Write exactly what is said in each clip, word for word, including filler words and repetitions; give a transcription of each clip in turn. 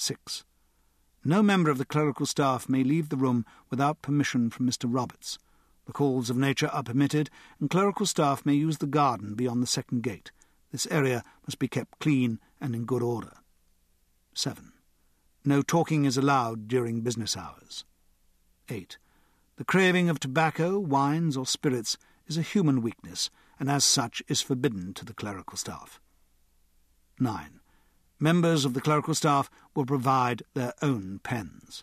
Six. No member of the clerical staff may leave the room without permission from Mister Roberts. The calls of nature are permitted, and clerical staff may use the garden beyond the second gate. This area must be kept clean and in good order. Seven. No talking is allowed during business hours. Eight. The craving of tobacco, wines, or spirits is a human weakness, and as such is forbidden to the clerical staff. Nine. Members of the clerical staff will provide their own pens.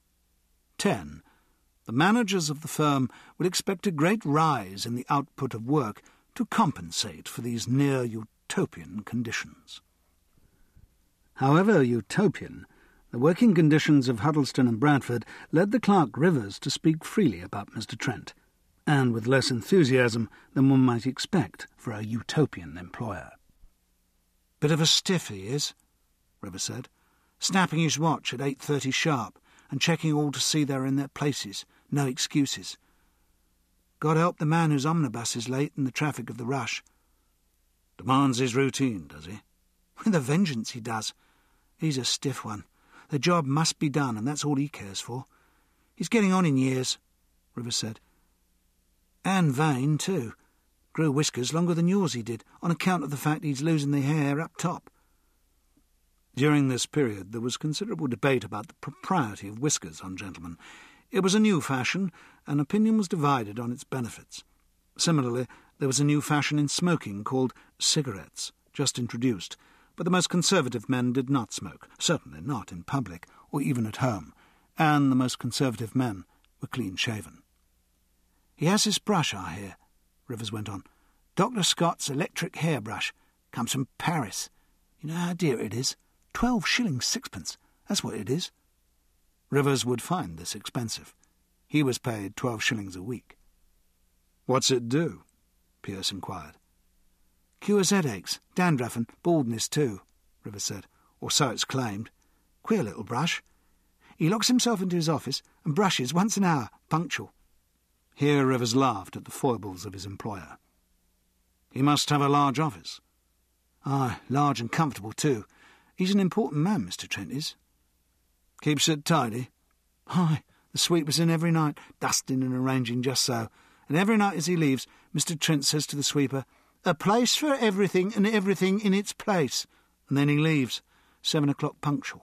Ten. The managers of the firm will expect a great rise in the output of work to compensate for these near-utopian conditions. However utopian, the working conditions of Huddleston and Bradford led the clerk Rivers to speak freely about Mister Trent, and with less enthusiasm than one might expect for a utopian employer. "Bit of a stiff he is," Rivers said, "snapping his watch at eight thirty sharp and checking all to see they're in their places. No excuses. God help the man whose omnibus is late in the traffic of the rush." "Demands his routine, does he?" "With a vengeance he does. He's a stiff one. The job must be done, and that's all he cares for. He's getting on in years," Rivers said. "And vain, too. Grew whiskers longer than yours he did, on account of the fact he's losing the hair up top." During this period there was considerable debate about the propriety of whiskers on gentlemen. It was a new fashion, and opinion was divided on its benefits. Similarly, there was a new fashion in smoking called cigarettes, just introduced, but the most conservative men did not smoke, certainly not in public or even at home, and the most conservative men were clean-shaven. "He has his brush, I hear," Rivers went on. "Doctor Scott's electric hairbrush. Comes from Paris. You know how dear it is? Twelve shillings sixpence. That's what it is." Rivers would find this expensive. He was paid twelve shillings a week. "What's it do?" Pierce inquired. "Cures headaches, dandruff and baldness too," Rivers said, "or so it's claimed. Queer little brush. He locks himself into his office and brushes once an hour, punctual." Here Rivers laughed at the foibles of his employer. "He must have a large office." "Aye, large and comfortable too. He's an important man, Mister Trent is." "Keeps it tidy?" "Aye, the sweeper's in every night, dusting and arranging just so, and every night as he leaves, Mister Trent says to the sweeper, 'A place for everything and everything in its place,' and then he leaves, seven o'clock punctual."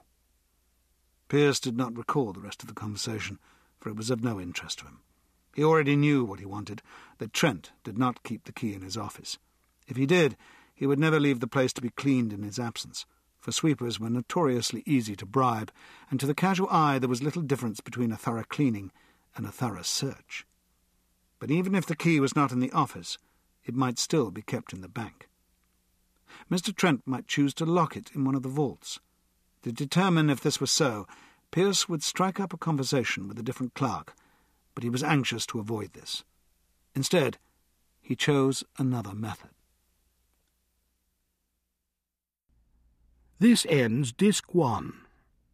Pierce did not recall the rest of the conversation, for it was of no interest to him. He already knew what he wanted, that Trent did not keep the key in his office. If he did, he would never leave the place to be cleaned in his absence, for sweepers were notoriously easy to bribe, and to the casual eye there was little difference between a thorough cleaning and a thorough search. But even if the key was not in the office, it might still be kept in the bank. Mister Trent might choose to lock it in one of the vaults. To determine if this were so, Pierce would strike up a conversation with a different clerk, but he was anxious to avoid this. Instead, he chose another method. This ends Disc one.